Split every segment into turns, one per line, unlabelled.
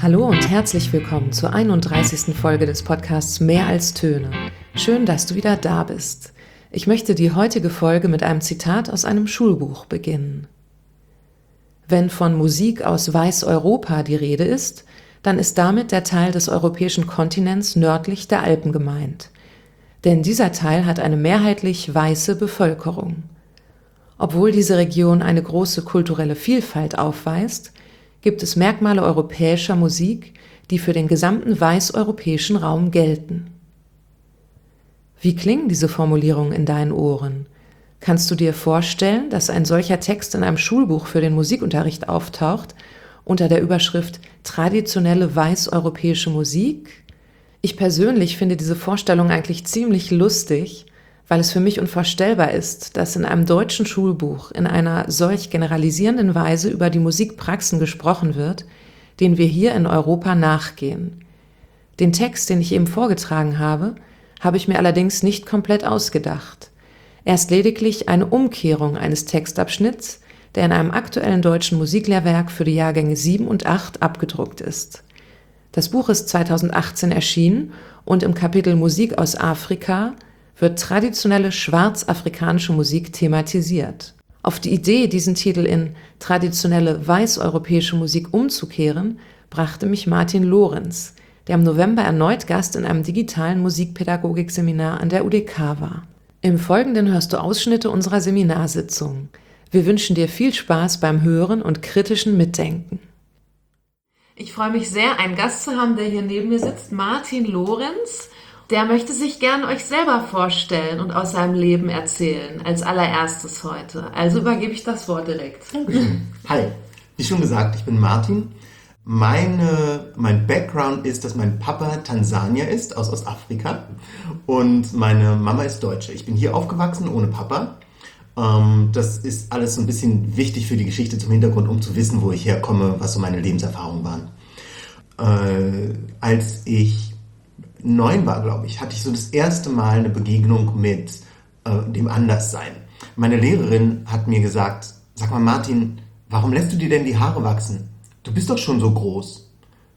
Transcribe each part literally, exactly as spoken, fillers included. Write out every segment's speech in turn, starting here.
Hallo und herzlich willkommen zur einunddreißigsten Folge des Podcasts Mehr als Töne. Schön, dass du wieder da bist. Ich möchte die heutige Folge mit einem Zitat aus einem Schulbuch beginnen. Wenn von Musik aus Weißeuropa die Rede ist, dann ist damit der Teil des europäischen Kontinents nördlich der Alpen gemeint. Denn dieser Teil hat eine mehrheitlich weiße Bevölkerung. Obwohl diese Region eine große kulturelle Vielfalt aufweist, gibt es Merkmale europäischer Musik, die für den gesamten weißeuropäischen Raum gelten. Wie klingen diese Formulierungen in deinen Ohren? Kannst du dir vorstellen, dass ein solcher Text in einem Schulbuch für den Musikunterricht auftaucht, unter der Überschrift traditionelle weißeuropäische Musik? Ich persönlich finde diese Vorstellung eigentlich ziemlich lustig, weil es für mich unvorstellbar ist, dass in einem deutschen Schulbuch in einer solch generalisierenden Weise über die Musikpraxen gesprochen wird, denen wir hier in Europa nachgehen. Den Text, den ich eben vorgetragen habe, habe ich mir allerdings nicht komplett ausgedacht. Er ist lediglich eine Umkehrung eines Textabschnitts, der in einem aktuellen deutschen Musiklehrwerk für die Jahrgänge sieben und acht abgedruckt ist. Das Buch ist zweitausendachtzehn erschienen und im Kapitel Musik aus Afrika wird traditionelle schwarzafrikanische Musik thematisiert. Auf die Idee, diesen Titel in traditionelle weißeuropäische Musik umzukehren, brachte mich Martin Lorenz, der im November erneut Gast in einem digitalen Musikpädagogik-Seminar an der U D K war. Im Folgenden hörst du Ausschnitte unserer Seminarsitzung. Wir wünschen dir viel Spaß beim Hören und kritischen Mitdenken. Ich freue mich sehr, einen Gast zu haben, der hier neben mir sitzt, Martin Lorenz. Der möchte sich gern euch selber vorstellen und aus seinem Leben erzählen, als allererstes heute. Also übergebe ich das Wort direkt.
Dankeschön. Hi, wie schon gesagt, ich bin Martin. Meine, mein Background ist, dass mein Papa Tansanier ist, aus Ostafrika, und meine Mama ist Deutsche. Ich bin hier aufgewachsen, ohne Papa. Ähm, das ist alles so ein bisschen wichtig für die Geschichte zum Hintergrund, um zu wissen, wo ich herkomme, was so meine Lebenserfahrungen waren. Äh, als ich neun war, glaube ich, hatte ich so das erste Mal eine Begegnung mit äh, dem Anderssein. Meine Lehrerin hat mir gesagt, sag mal Martin, warum lässt du dir denn die Haare wachsen? Du bist doch schon so groß.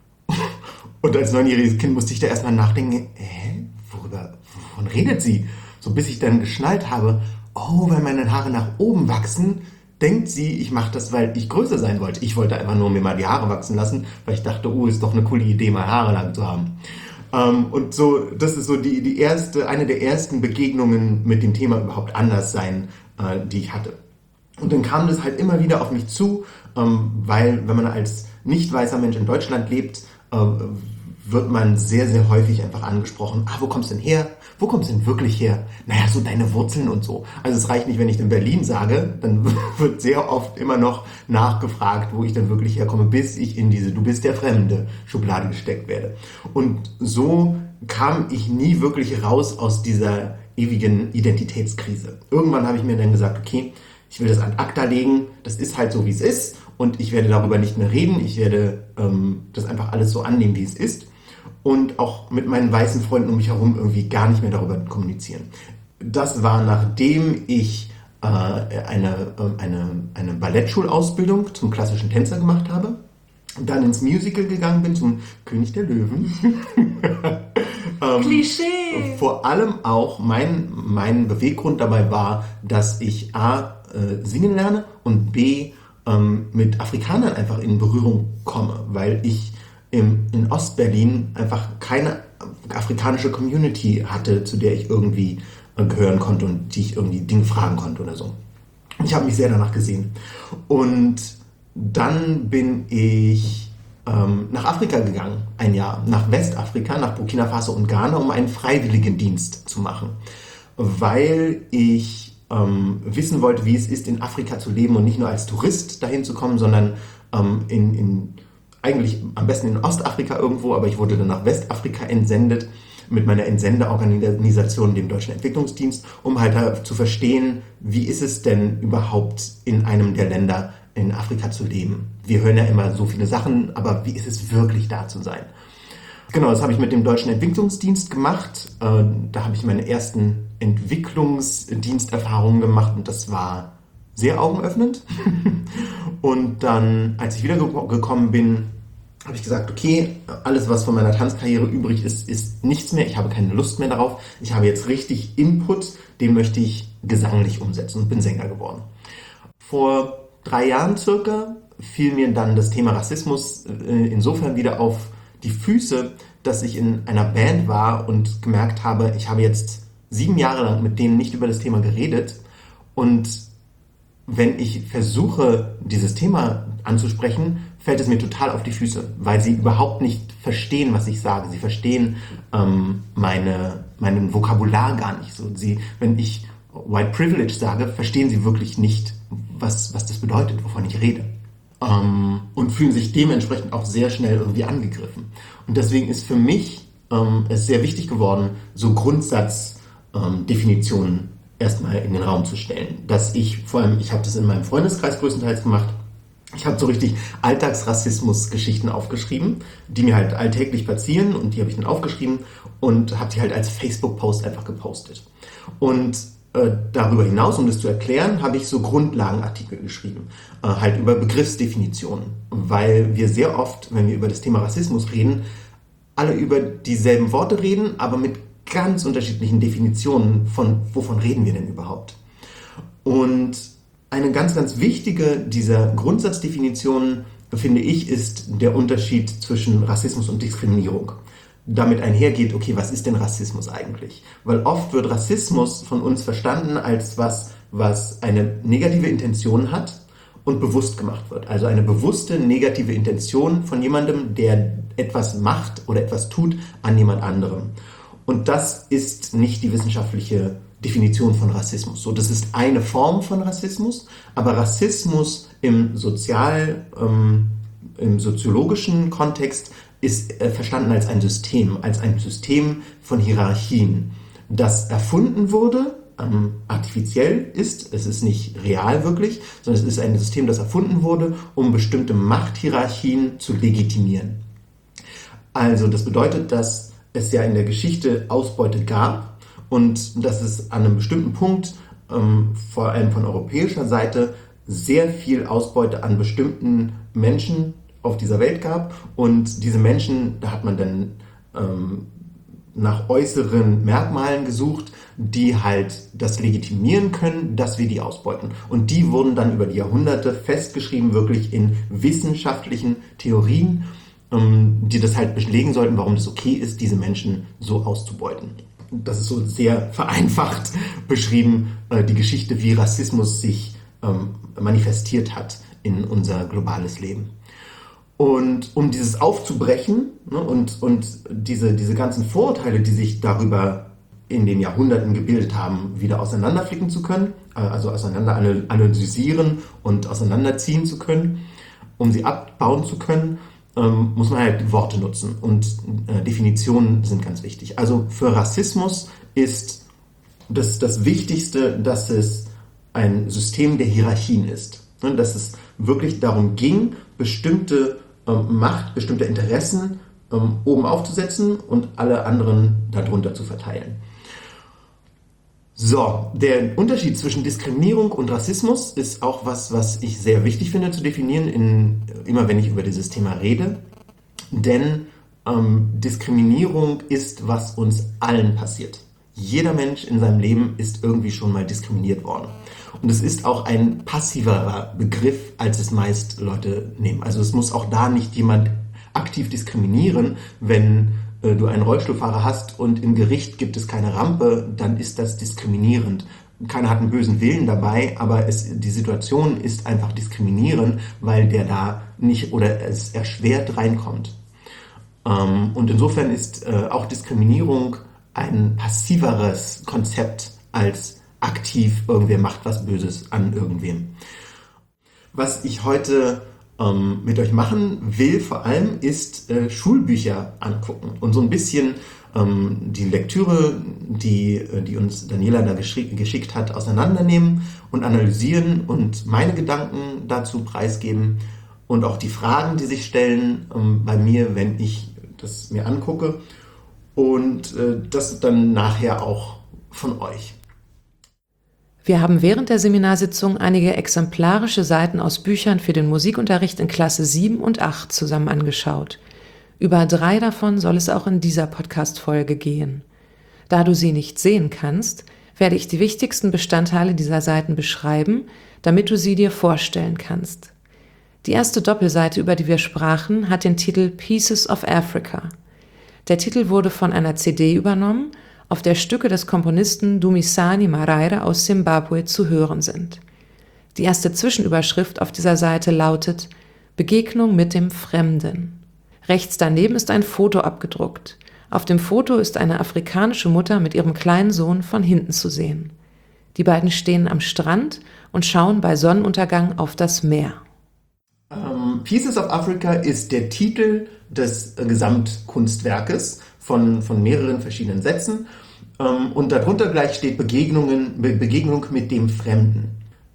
Und als neunjähriges Kind musste ich da erstmal nachdenken, hä, worüber, wovon redet sie? So bis ich dann geschnallt habe, oh, weil meine Haare nach oben wachsen, denkt sie, ich mache das, weil ich größer sein wollte. Ich wollte einfach nur mir mal die Haare wachsen lassen, weil ich dachte, oh, ist doch eine coole Idee, mal Haare lang zu haben. Um, und so, das ist so die, die erste, eine der ersten Begegnungen mit dem Thema überhaupt Anderssein, äh, die ich hatte. Und dann kam das halt immer wieder auf mich zu, ähm, weil wenn man als nicht weißer Mensch in Deutschland lebt, äh, wird man sehr, sehr häufig einfach angesprochen, ah, wo kommst du denn her? Wo kommst du denn wirklich her? Naja, so deine Wurzeln und so. Also es reicht nicht, wenn ich in Berlin sage, dann wird sehr oft immer noch nachgefragt, wo ich denn wirklich herkomme, bis ich in diese Du bist der Fremde Schublade gesteckt werde. Und so kam ich nie wirklich raus aus dieser ewigen Identitätskrise. Irgendwann habe ich mir dann gesagt, okay, ich will das ad acta legen, das ist halt so, wie es ist, und ich werde darüber nicht mehr reden, ich werde ähm, das einfach alles so annehmen, wie es ist. Und auch mit meinen weißen Freunden um mich herum irgendwie gar nicht mehr darüber kommunizieren. Das war, nachdem ich äh, eine, eine, eine Ballettschulausbildung zum klassischen Tänzer gemacht habe, dann ins Musical gegangen bin, zum König der Löwen. ähm,
Klischee!
Vor allem auch mein, mein Beweggrund dabei war, dass ich A, äh, singen lerne und B, ähm, mit Afrikanern einfach in Berührung komme, weil ich Im, in Ostberlin einfach keine afrikanische Community hatte, zu der ich irgendwie äh, gehören konnte und die ich irgendwie Dinge fragen konnte oder so. Ich habe mich sehr danach gesehen. Und dann bin ich ähm, nach Afrika gegangen, ein Jahr, nach Westafrika, nach Burkina Faso und Ghana, um einen Freiwilligendienst zu machen, weil ich ähm, wissen wollte, wie es ist, in Afrika zu leben und nicht nur als Tourist dahin zu kommen, sondern ähm, in, in eigentlich am besten in Ostafrika irgendwo, aber ich wurde dann nach Westafrika entsendet mit meiner Entsendeorganisation, dem Deutschen Entwicklungsdienst, um halt da zu verstehen, wie ist es denn überhaupt in einem der Länder in Afrika zu leben. Wir hören ja immer so viele Sachen, aber wie ist es wirklich da zu sein? Genau, das habe ich mit dem Deutschen Entwicklungsdienst gemacht. Da habe ich meine ersten Entwicklungsdiensterfahrungen gemacht und das war sehr augenöffnend. Und dann, als ich wiedergekommen bin, habe ich gesagt, okay, alles, was von meiner Tanzkarriere übrig ist, ist nichts mehr. Ich habe keine Lust mehr darauf. Ich habe jetzt richtig Input, den möchte ich gesanglich umsetzen und bin Sänger geworden. Vor drei Jahren circa fiel mir dann das Thema Rassismus insofern wieder auf die Füße, dass ich in einer Band war und gemerkt habe, ich habe jetzt sieben Jahre lang mit denen nicht über das Thema geredet. Und wenn ich versuche, dieses Thema anzusprechen, fällt es mir total auf die Füße, weil sie überhaupt nicht verstehen, was ich sage. Sie verstehen ähm, meine, mein Vokabular gar nicht. So, sie, wenn ich White Privilege sage, verstehen sie wirklich nicht, was, was das bedeutet, wovon ich rede. Ähm, und fühlen sich dementsprechend auch sehr schnell irgendwie angegriffen. Und deswegen ist für mich ähm, es sehr wichtig geworden, so Grundsatzdefinitionen ähm, erstmal in den Raum zu stellen. Dass ich, vor allem, ich habe das in meinem Freundeskreis größtenteils gemacht, ich habe so richtig Alltagsrassismus-Geschichten aufgeschrieben, die mir halt alltäglich passieren und die habe ich dann aufgeschrieben und habe die halt als Facebook-Post einfach gepostet. Und äh, darüber hinaus, um das zu erklären, habe ich so Grundlagenartikel geschrieben, äh, halt über Begriffsdefinitionen, weil wir sehr oft, wenn wir über das Thema Rassismus reden, alle über dieselben Worte reden, aber mit ganz unterschiedlichen Definitionen von, wovon reden wir denn überhaupt. Und eine ganz, ganz wichtige dieser Grundsatzdefinitionen, finde ich, ist der Unterschied zwischen Rassismus und Diskriminierung. Damit einhergeht, okay, was ist denn Rassismus eigentlich? Weil oft wird Rassismus von uns verstanden als was, was eine negative Intention hat und bewusst gemacht wird. Also eine bewusste negative Intention von jemandem, der etwas macht oder etwas tut an jemand anderem. Und das ist nicht die wissenschaftliche Definition von Rassismus. So, das ist eine Form von Rassismus, aber Rassismus im sozial, ähm, im soziologischen Kontext ist äh, verstanden als ein System, als ein System von Hierarchien, das erfunden wurde, ähm, artifiziell ist, es ist nicht real wirklich, sondern es ist ein System, das erfunden wurde, um bestimmte Machthierarchien zu legitimieren. Also das bedeutet, dass es ja in der Geschichte Ausbeute gab, und dass es an einem bestimmten Punkt, ähm, vor allem von europäischer Seite, sehr viel Ausbeute an bestimmten Menschen auf dieser Welt gab. Und diese Menschen, da hat man dann ähm, nach äußeren Merkmalen gesucht, die halt das legitimieren können, dass wir die ausbeuten. Und die wurden dann über die Jahrhunderte festgeschrieben, wirklich in wissenschaftlichen Theorien, ähm, die das halt belegen sollten, warum es okay ist, diese Menschen so auszubeuten. Das ist so sehr vereinfacht beschrieben, äh, die Geschichte, wie Rassismus sich ähm, manifestiert hat in unser globales Leben. Und um dieses aufzubrechen, ne, und, und diese, diese ganzen Vorurteile, die sich darüber in den Jahrhunderten gebildet haben, wieder auseinanderflicken zu können, äh, also auseinander analysieren und auseinanderziehen zu können, um sie abbauen zu können, Ähm, muss man halt Worte nutzen und äh, Definitionen sind ganz wichtig. Also für Rassismus ist das, das Wichtigste, dass es ein System der Hierarchien ist. Ne? Dass es wirklich darum ging, bestimmte ähm, Macht, bestimmte Interessen ähm, oben aufzusetzen und alle anderen darunter zu verteilen. So, der Unterschied zwischen Diskriminierung und Rassismus ist auch was, was ich sehr wichtig finde zu definieren, in, immer wenn ich über dieses Thema rede. Denn ähm, Diskriminierung ist, was uns allen passiert. Jeder Mensch in seinem Leben ist irgendwie schon mal diskriminiert worden. Und es ist auch ein passiverer Begriff, als es meist Leute nehmen. Also es muss auch da nicht jemand aktiv diskriminieren, wenn du einen Rollstuhlfahrer hast und im Gericht gibt es keine Rampe, dann ist das diskriminierend. Keiner hat einen bösen Willen dabei, aber es, die Situation ist einfach diskriminierend, weil der da nicht oder es erschwert reinkommt. Ähm, und insofern ist äh, auch Diskriminierung ein passiveres Konzept als aktiv, irgendwer macht was Böses an irgendwem. Was ich heute mit euch machen will, vor allem ist äh, Schulbücher angucken und so ein bisschen ähm, die Lektüre, die, die uns Daniela da geschickt, geschickt hat, auseinandernehmen und analysieren und meine Gedanken dazu preisgeben und auch die Fragen, die sich stellen ähm, bei mir, wenn ich das mir angucke und äh, das dann nachher auch von euch.
Wir haben während der Seminarsitzung einige exemplarische Seiten aus Büchern für den Musikunterricht in Klasse sieben und acht zusammen angeschaut. Über drei davon soll es auch in dieser Podcast-Folge gehen. Da du sie nicht sehen kannst, werde ich die wichtigsten Bestandteile dieser Seiten beschreiben, damit du sie dir vorstellen kannst. Die erste Doppelseite, über die wir sprachen, hat den Titel Pieces of Africa. Der Titel wurde von einer C D übernommen, auf der Stücke des Komponisten Dumisani Marayira aus Simbabwe zu hören sind. Die erste Zwischenüberschrift auf dieser Seite lautet Begegnung mit dem Fremden. Rechts daneben ist ein Foto abgedruckt. Auf dem Foto ist eine afrikanische Mutter mit ihrem kleinen Sohn von hinten zu sehen. Die beiden stehen am Strand und schauen bei Sonnenuntergang auf das Meer.
Um, Pieces of Africa ist der Titel des äh, Gesamtkunstwerkes von, von mehreren verschiedenen Sätzen. Um, und darunter gleich steht Begegnungen, Be- Begegnung mit dem Fremden.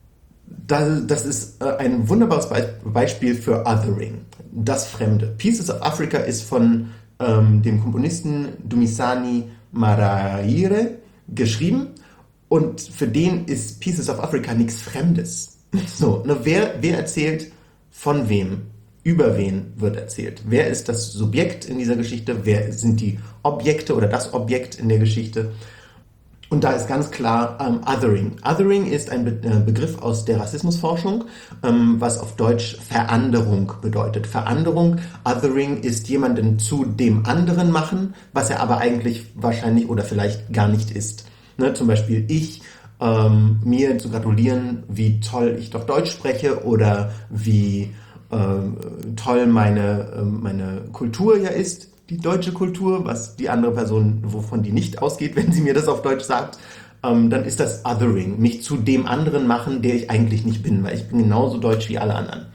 Das, das ist äh, ein wunderbares Be- Beispiel für Othering, das Fremde. Pieces of Africa ist von ähm, dem Komponisten Dumisani Marayira geschrieben und für den ist Pieces of Africa nichts Fremdes. So, ne, wer, wer erzählt von wem? Über wen wird erzählt? Wer ist das Subjekt in dieser Geschichte? Wer sind die Objekte oder das Objekt in der Geschichte? Und da ist ganz klar ähm, Othering. Othering ist ein Be- äh, Begriff aus der Rassismusforschung, ähm, was auf Deutsch Veranderung bedeutet. Veranderung, Othering ist jemanden zu dem anderen machen, was er aber eigentlich wahrscheinlich oder vielleicht gar nicht ist. Ne, zum Beispiel ich, ähm, mir zu gratulieren, wie toll ich doch Deutsch spreche oder wie ähm, toll meine, äh, meine Kultur ja ist, die deutsche Kultur, was die andere Person, wovon die nicht ausgeht, wenn sie mir das auf Deutsch sagt, ähm, dann ist das Othering, mich zu dem anderen machen, der ich eigentlich nicht bin, weil ich bin genauso deutsch wie alle anderen.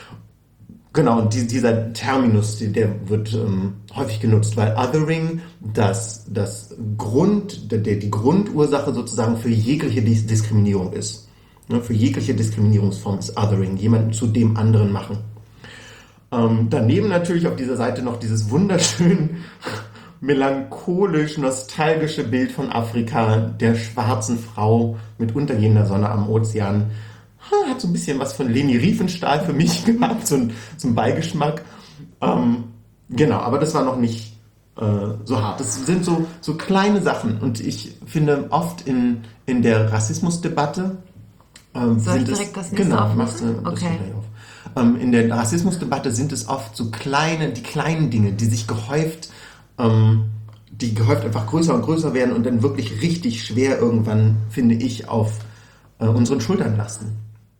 Genau, und die, dieser Terminus, der wird ähm, häufig genutzt, weil Othering das, das Grund, der, die Grundursache sozusagen für jegliche Dis- Diskriminierung ist. Ne, für jegliche Diskriminierungsform ist Othering, jemanden zu dem anderen machen. Ähm, daneben natürlich auf dieser Seite noch dieses wunderschön melancholisch-nostalgische Bild von Afrika, der schwarzen Frau mit untergehender Sonne am Ozean. Ha, hat so ein bisschen was von Leni Riefenstahl für mich gehabt, so ein, so ein Beigeschmack. Ähm, genau, aber das war noch nicht äh, so hart. Das sind so, so kleine Sachen und ich finde oft in, in der Rassismusdebatte ähm,
Soll
sind
ich direkt
es,
das nächste
genau,
aufrufen?
machst du das
Okay.
gleich auf. Ähm, in der Rassismusdebatte sind es oft so kleine, die kleinen Dinge, die sich gehäuft, ähm, die gehäuft einfach größer und größer werden und dann wirklich richtig schwer irgendwann, finde ich, auf äh, unseren Schultern lasten.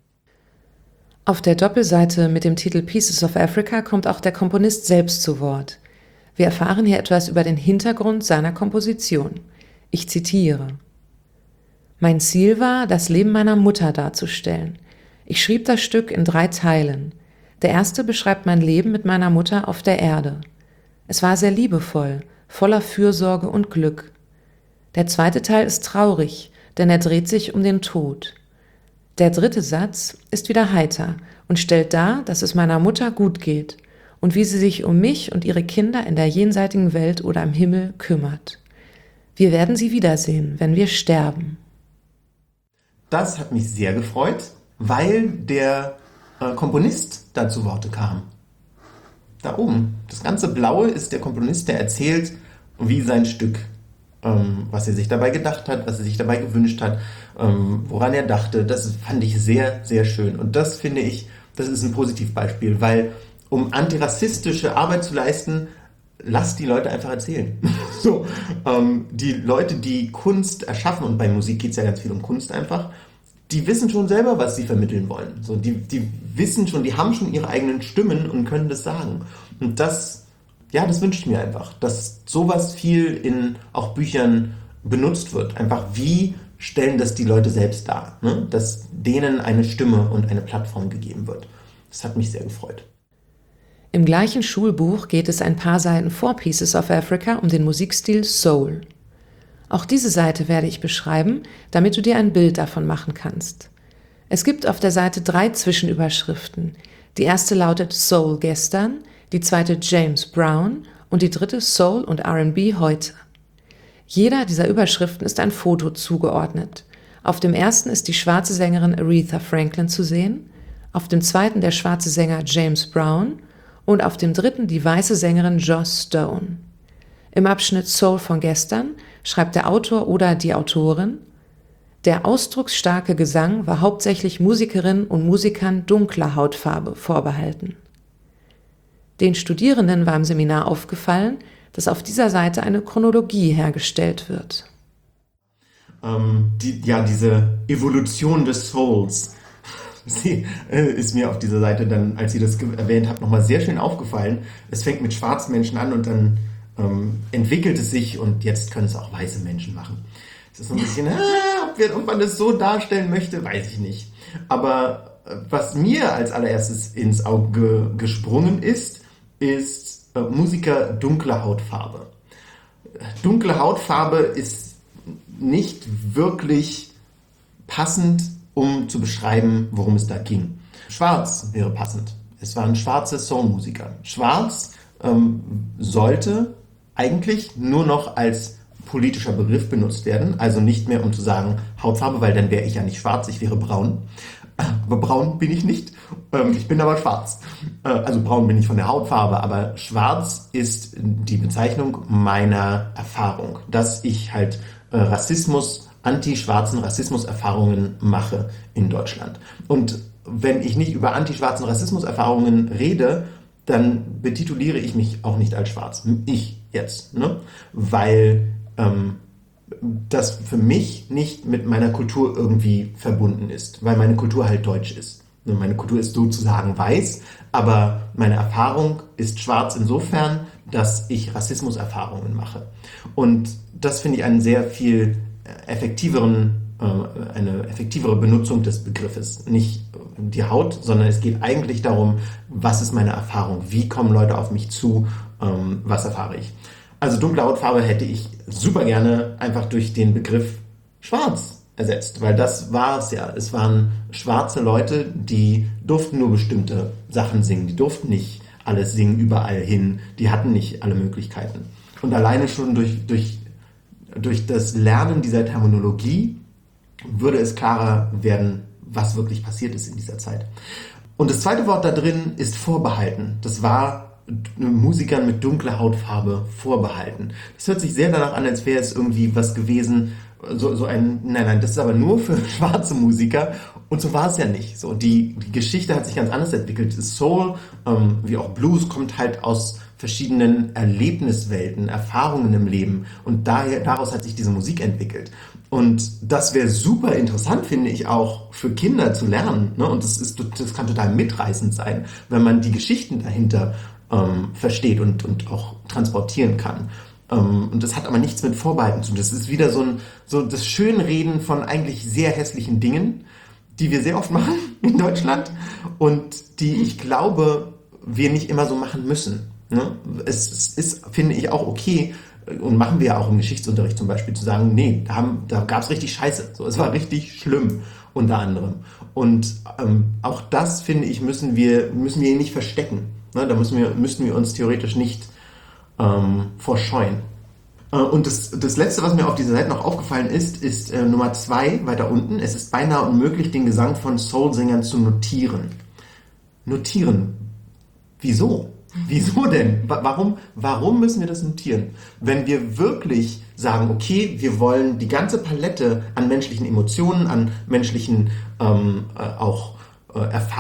Auf der Doppelseite mit dem Titel Pieces of Africa kommt auch der Komponist selbst zu Wort. Wir erfahren hier etwas über den Hintergrund seiner Komposition. Ich zitiere: Mein Ziel war, das Leben meiner Mutter darzustellen. Ich schrieb das Stück in drei Teilen. Der erste beschreibt mein Leben mit meiner Mutter auf der Erde. Es war sehr liebevoll, voller Fürsorge und Glück. Der zweite Teil ist traurig, denn er dreht sich um den Tod. Der dritte Satz ist wieder heiter und stellt dar, dass es meiner Mutter gut geht und wie sie sich um mich und ihre Kinder in der jenseitigen Welt oder im Himmel kümmert. Wir werden sie wiedersehen, wenn wir sterben.
Das hat mich sehr gefreut, weil der äh, Komponist da zu Worte kam. Da oben. Das ganze Blaue ist der Komponist, der erzählt, wie sein Stück, ähm, was er sich dabei gedacht hat, was er sich dabei gewünscht hat, ähm, woran er dachte. Das fand ich sehr, sehr schön. Und das finde ich, das ist ein Positivbeispiel, weil um antirassistische Arbeit zu leisten, lasst die Leute einfach erzählen. so, ähm, die Leute, die Kunst erschaffen, und bei Musik geht es ja ganz viel um Kunst einfach, die wissen schon selber, was sie vermitteln wollen. So, die, die wissen schon, die haben schon ihre eigenen Stimmen und können das sagen. Und das, ja, das wünsche ich mir einfach, dass sowas viel in auch Büchern benutzt wird. Einfach, wie stellen das die Leute selbst dar, ne? Dass denen eine Stimme und eine Plattform gegeben wird. Das hat mich sehr gefreut.
Im gleichen Schulbuch geht es ein paar Seiten vor Pieces of Africa um den Musikstil Soul. Auch diese Seite werde ich beschreiben, damit du dir ein Bild davon machen kannst. Es gibt auf der Seite drei Zwischenüberschriften. Die erste lautet Soul gestern, die zweite James Brown und die dritte Soul und R and B heute. Jeder dieser Überschriften ist ein Foto zugeordnet. Auf dem ersten ist die schwarze Sängerin Aretha Franklin zu sehen, auf dem zweiten der schwarze Sänger James Brown und auf dem dritten die weiße Sängerin Joss Stone. Im Abschnitt Soul von gestern schreibt der Autor oder die Autorin: Der ausdrucksstarke Gesang war hauptsächlich Musikerinnen und Musikern dunkler Hautfarbe vorbehalten. Den Studierenden war im Seminar aufgefallen, dass auf dieser Seite eine Chronologie hergestellt wird.
Ähm, die, ja, diese Evolution des Souls, sie äh, ist mir auf dieser Seite dann, als ihr das ge- erwähnt habt, nochmal sehr schön aufgefallen. Es fängt mit schwarzen Menschen an und dann ähm, entwickelt es sich und jetzt können es auch weiße Menschen machen. Es ist so ein bisschen, ah, ob, wir, ob man das so darstellen möchte, weiß ich nicht. Aber äh, was mir als allererstes ins Auge gesprungen ist, ist äh, Musiker dunkler Hautfarbe. Dunkle Hautfarbe ist nicht wirklich passend, um zu beschreiben, worum es da ging. Schwarz wäre passend. Es waren schwarze Soulmusiker. Schwarz ähm, sollte eigentlich nur noch als politischer Begriff benutzt werden, also nicht mehr um zu sagen Hautfarbe, weil dann wäre ich ja nicht schwarz, ich wäre braun. Aber braun bin ich nicht, ähm, ich bin aber schwarz. Äh, also braun bin ich von der Hautfarbe, aber schwarz ist die Bezeichnung meiner Erfahrung, dass ich halt äh, Rassismus, anti-schwarzen Rassismus-Erfahrungen mache in Deutschland. Und wenn ich nicht über anti-schwarzen Rassismus-Erfahrungen rede, dann betituliere ich mich auch nicht als schwarz. Ich jetzt, ne? Weil ähm, das für mich nicht mit meiner Kultur irgendwie verbunden ist, weil meine Kultur halt deutsch ist. Meine Kultur ist sozusagen weiß, aber meine Erfahrung ist schwarz insofern, dass ich Rassismuserfahrungen mache. Und das finde ich einen sehr viel effektiveren, äh, eine effektivere Benutzung des Begriffes. Nicht die Haut, sondern es geht eigentlich darum, was ist meine Erfahrung, wie kommen Leute auf mich zu, ähm, was erfahre ich. Also dunkle Hautfarbe hätte ich super gerne einfach durch den Begriff schwarz ersetzt, weil das war es ja. Es waren schwarze Leute, die durften nur bestimmte Sachen singen, die durften nicht alles singen überall hin, die hatten nicht alle Möglichkeiten. Und alleine schon durch, durch, durch das Lernen dieser Terminologie würde es klarer werden, was wirklich passiert ist in dieser Zeit. Und das zweite Wort da drin ist vorbehalten. Das war Musikern mit dunkler Hautfarbe vorbehalten. Das hört sich sehr danach an, als wäre es irgendwie was gewesen, so, so ein, nein, nein, das ist aber nur für schwarze Musiker und so war es ja nicht. So, die, die Geschichte hat sich ganz anders entwickelt. Soul, ähm, wie auch Blues, kommt halt aus verschiedenen Erlebniswelten, Erfahrungen im Leben und daher, daraus hat sich diese Musik entwickelt. Und das wäre super interessant, finde ich, auch für Kinder zu lernen. Ne? Und das, ist, das kann total mitreißend sein, wenn man die Geschichten dahinter ähm, versteht und, und auch transportieren kann. Ähm, und das hat aber nichts mit Vorbehalten zu tun. Das ist wieder so, ein, so das Schönreden von eigentlich sehr hässlichen Dingen, die wir sehr oft machen in Deutschland und die, ich glaube, wir nicht immer so machen müssen. Ne? Es, es ist, finde ich, auch okay, und machen wir ja auch im Geschichtsunterricht zum Beispiel, zu sagen, nee, da, haben, da gab es richtig Scheiße. So, es war richtig schlimm, unter anderem. Und ähm, auch das, finde ich, müssen wir, müssen wir nicht verstecken. Ne? Da müssen wir, müssten wir uns theoretisch nicht ähm, vorscheuen. Äh, und das, das Letzte, was mir auf dieser Seite noch aufgefallen ist, ist äh, Nummer zwei, weiter unten. Es ist beinahe unmöglich, den Gesang von Soul-Sängern zu notieren. Notieren? Wieso? Wieso denn? Warum, warum müssen wir das notieren? Wenn wir wirklich sagen, okay, wir wollen die ganze Palette an menschlichen Emotionen, an menschlichen ähm, äh, auch äh,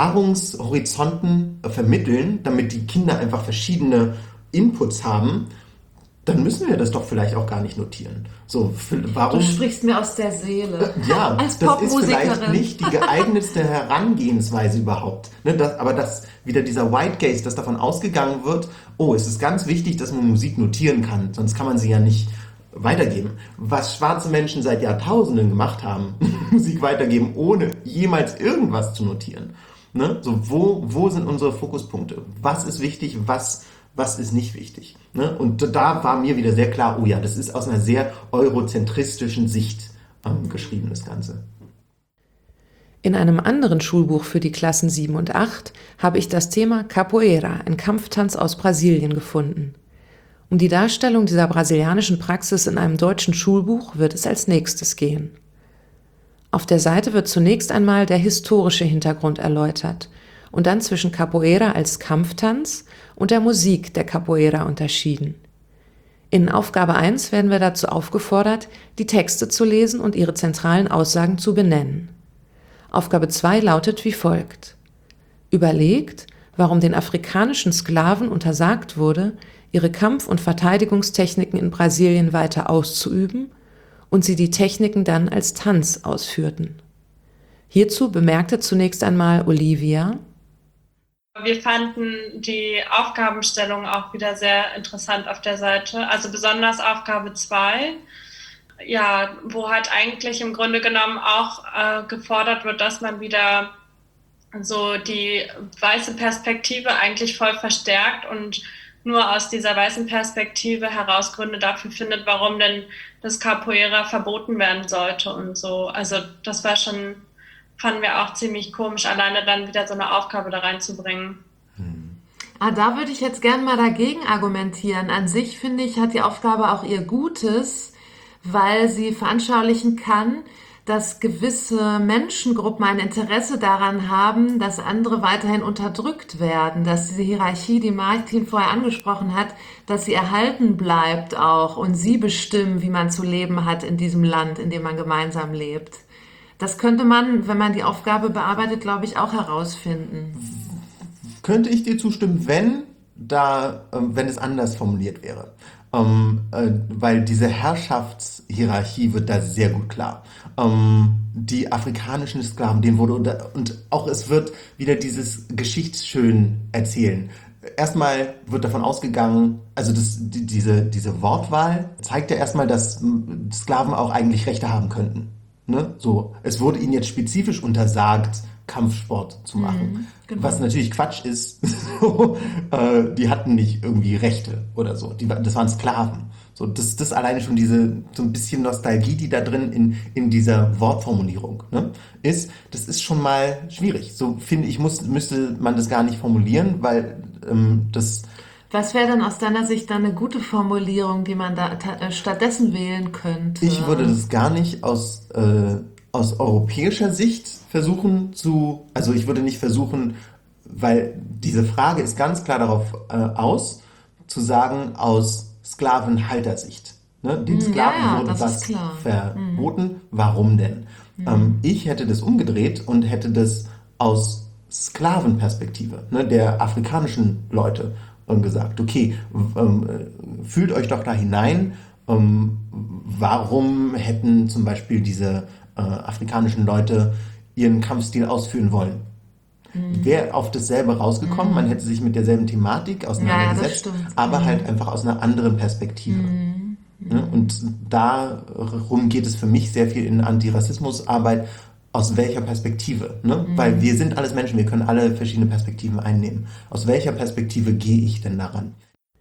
Erfahrungshorizonten äh, vermitteln, damit die Kinder einfach verschiedene Inputs haben, dann müssen wir das doch vielleicht auch gar nicht notieren. So, warum,
du sprichst mir aus der Seele.
Äh, ja,
als
das ist vielleicht
Popmusikerin.
nicht die geeignetste Herangehensweise überhaupt. Ne, das, aber das, wieder dieser White Gaze, dass davon ausgegangen wird, oh, es ist ganz wichtig, dass man Musik notieren kann, sonst kann man sie ja nicht weitergeben. Was schwarze Menschen seit Jahrtausenden gemacht haben, Musik weitergeben, ohne jemals irgendwas zu notieren. Ne? So, wo, wo sind unsere Fokuspunkte? Was ist wichtig, was was ist nicht wichtig. Ne? Und da war mir wieder sehr klar, oh ja, das ist aus einer sehr eurozentristischen Sicht ähm, geschrieben, das Ganze.
In einem anderen Schulbuch für die Klassen sieben und acht habe ich das Thema Capoeira, ein Kampftanz aus Brasilien, gefunden. Um die Darstellung dieser brasilianischen Praxis in einem deutschen Schulbuch wird es als nächstes gehen. Auf der Seite wird zunächst einmal der historische Hintergrund erläutert und dann zwischen Capoeira als Kampftanz und der Musik der Capoeira unterschieden. In Aufgabe eins werden wir dazu aufgefordert, die Texte zu lesen und ihre zentralen Aussagen zu benennen. Aufgabe zwei lautet wie folgt: Überlegt, warum den afrikanischen Sklaven untersagt wurde, ihre Kampf- und Verteidigungstechniken in Brasilien weiter auszuüben und sie die Techniken dann als Tanz ausführten. Hierzu bemerkte zunächst einmal Olivia:
Wir fanden die Aufgabenstellung auch wieder sehr interessant auf der Seite, also besonders Aufgabe zwei, ja, wo halt eigentlich im Grunde genommen auch äh, gefordert wird, dass man wieder so die weiße Perspektive eigentlich voll verstärkt und nur aus dieser weißen Perspektive heraus Gründe dafür findet, warum denn das Capoeira verboten werden sollte und so. Also das war schon, fanden wir auch ziemlich komisch, alleine dann wieder so eine Aufgabe da reinzubringen.
Ah, da würde ich jetzt gern mal dagegen argumentieren. An sich, finde ich, hat die Aufgabe auch ihr Gutes, weil sie veranschaulichen kann, dass gewisse Menschengruppen ein Interesse daran haben, dass andere weiterhin unterdrückt werden, dass diese Hierarchie, die Martin vorher angesprochen hat, dass sie erhalten bleibt auch und sie bestimmen, wie man zu leben hat in diesem Land, in dem man gemeinsam lebt. Das könnte man, wenn man die Aufgabe bearbeitet, glaube ich, auch herausfinden.
Könnte ich dir zustimmen, wenn da, ähm, wenn es anders formuliert wäre. Ähm, äh, weil diese Herrschaftshierarchie wird da sehr gut klar. Ähm, die afrikanischen Sklaven, denen wurde unter, und auch es wird wieder dieses Geschichtsschön erzählen. Erstmal wird davon ausgegangen, also das, die, diese, diese Wortwahl zeigt ja erstmal, dass m, Sklaven auch eigentlich Rechte haben könnten. Ne? So, es wurde ihnen jetzt spezifisch untersagt, Kampfsport zu machen. Mhm, genau. Was natürlich Quatsch ist. äh, die hatten nicht irgendwie Rechte oder so. Die, das waren Sklaven. So, das, das alleine schon diese, so ein bisschen Nostalgie, die da drin in, in dieser Wortformulierung, ne, ist, das ist schon mal schwierig. So finde ich, muss, müsste man das gar nicht formulieren, weil ähm, das...
Was wäre denn aus deiner Sicht dann eine gute Formulierung, die man da ta- stattdessen wählen könnte?
Ich würde das gar nicht aus... Äh, aus europäischer Sicht versuchen zu, also ich würde nicht versuchen, weil diese Frage ist ganz klar darauf äh, aus, zu sagen aus Sklavenhaltersicht. Ne? Den Sklaven
ja, ja,
wurde was
klar.
verboten,
Mhm.
Warum denn? Mhm. Ähm, ich hätte das umgedreht und hätte das aus Sklavenperspektive, ne, der afrikanischen Leute ähm, gesagt, okay, ähm, fühlt euch doch da hinein, ähm, warum hätten zum Beispiel diese Äh, afrikanischen Leute ihren Kampfstil ausführen wollen. Mhm. Wäre auf dasselbe rausgekommen, mhm. man hätte sich mit derselben Thematik auseinandergesetzt, ja, ja, aber mhm. halt einfach aus einer anderen Perspektive. Mhm. Ja, und darum geht es für mich sehr viel in Antirassismusarbeit, aus welcher Perspektive, ne? Mhm. Weil wir sind alles Menschen, wir können alle verschiedene Perspektiven einnehmen. Aus welcher Perspektive gehe ich denn daran?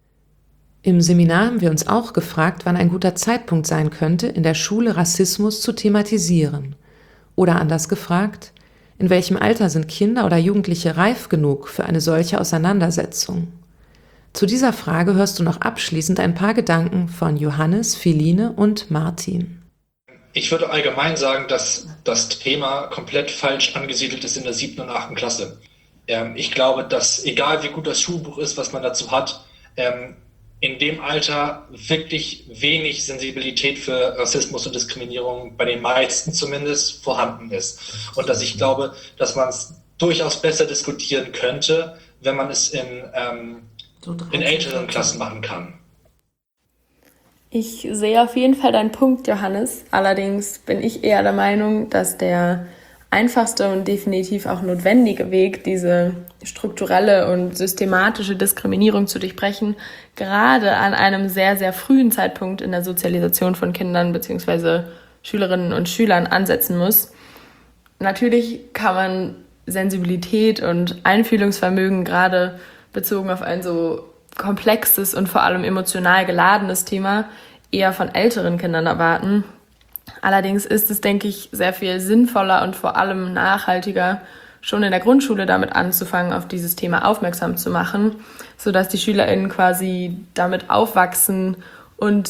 Im Seminar haben wir uns auch gefragt, wann ein guter Zeitpunkt sein könnte, in der Schule Rassismus zu thematisieren. Oder anders gefragt, in welchem Alter sind Kinder oder Jugendliche reif genug für eine solche Auseinandersetzung? Zu dieser Frage hörst du noch abschließend ein paar Gedanken von Johannes, Philine und Martin.
Ich würde allgemein sagen, dass das Thema komplett falsch angesiedelt ist in der siebten und achten Klasse. Ähm, ich glaube, dass egal wie gut das Schulbuch ist, was man dazu hat, ähm, in dem Alter wirklich wenig Sensibilität für Rassismus und Diskriminierung bei den meisten zumindest vorhanden ist. Und dass ich glaube, dass man es durchaus besser diskutieren könnte, wenn man es in, ähm, so in älteren Klassen machen kann.
Ich sehe auf jeden Fall deinen Punkt, Johannes. Allerdings bin ich eher der Meinung, dass der einfachste und definitiv auch notwendige Weg, diese strukturelle und systematische Diskriminierung zu durchbrechen, gerade an einem sehr, sehr frühen Zeitpunkt in der Sozialisation von Kindern bzw. Schülerinnen und Schülern ansetzen muss. Natürlich kann man Sensibilität und Einfühlungsvermögen gerade bezogen auf ein so komplexes und vor allem emotional geladenes Thema eher von älteren Kindern erwarten. Allerdings ist es, denke ich, sehr viel sinnvoller und vor allem nachhaltiger, schon in der Grundschule damit anzufangen, auf dieses Thema aufmerksam zu machen, sodass die SchülerInnen quasi damit aufwachsen und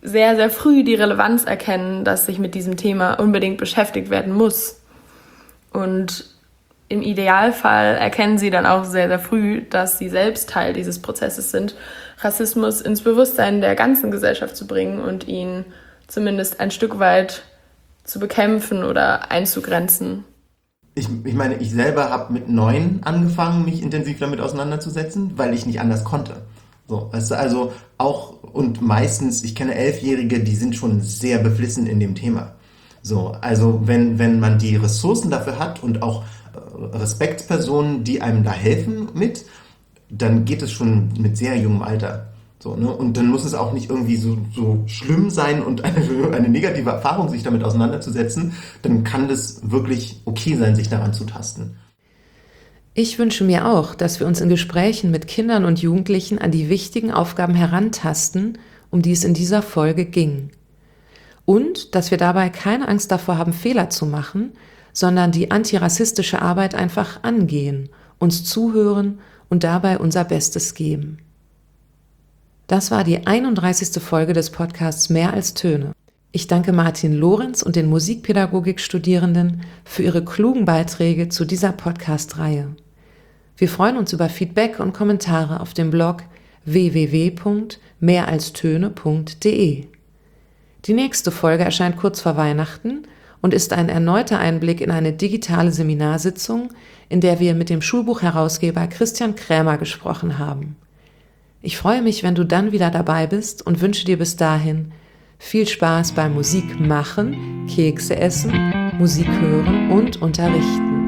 sehr, sehr früh die Relevanz erkennen, dass sich mit diesem Thema unbedingt beschäftigt werden muss. Und im Idealfall erkennen sie dann auch sehr, sehr früh, dass sie selbst Teil dieses Prozesses sind, Rassismus ins Bewusstsein der ganzen Gesellschaft zu bringen und ihn zumindest ein Stück weit zu bekämpfen oder einzugrenzen.
Ich, ich meine, ich selber habe mit neun angefangen, mich intensiv damit auseinanderzusetzen, weil ich nicht anders konnte. So, weißt du, also auch, und meistens, ich kenne Elfjährige, die sind schon sehr beflissen in dem Thema. So, also wenn, wenn man die Ressourcen dafür hat und auch Respektspersonen, die einem da helfen mit, dann geht es schon mit sehr jungem Alter. So, ne? Und dann muss es auch nicht irgendwie so, so schlimm sein und eine, eine negative Erfahrung, sich damit auseinanderzusetzen. Dann kann das wirklich okay sein, sich daran zu tasten.
Ich wünsche mir auch, dass wir uns in Gesprächen mit Kindern und Jugendlichen an die wichtigen Aufgaben herantasten, um die es in dieser Folge ging. Und dass wir dabei keine Angst davor haben, Fehler zu machen, sondern die antirassistische Arbeit einfach angehen, uns zuhören und dabei unser Bestes geben. Das war die einunddreißigste Folge des Podcasts Mehr als Töne. Ich danke Martin Lorenz und den Musikpädagogik-Studierenden für ihre klugen Beiträge zu dieser Podcast-Reihe. Wir freuen uns über Feedback und Kommentare auf dem Blog w w w punkt mehr als töne punkt d e. Die nächste Folge erscheint kurz vor Weihnachten und ist ein erneuter Einblick in eine digitale Seminarsitzung, in der wir mit dem Schulbuchherausgeber Christian Krämer gesprochen haben. Ich freue mich, wenn du dann wieder dabei bist und wünsche dir bis dahin viel Spaß beim Musik machen, Kekse essen, Musik hören und unterrichten.